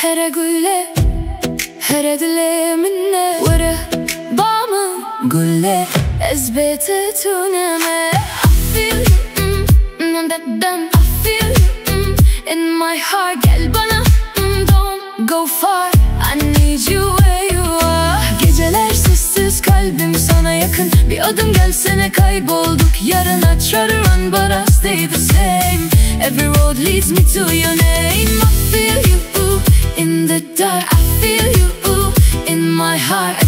هر قولة هر دل منه وره بامن قولة اثبتت ونما I feel you I feel you in my heart gel bana don't go far I need you where you are Geceler sessiz kalbim sana yakın Bir adım gelsene kaybolduk yarına Try to run but I stay the same Every road leads me to your name I feel you in the dark I feel you in my heart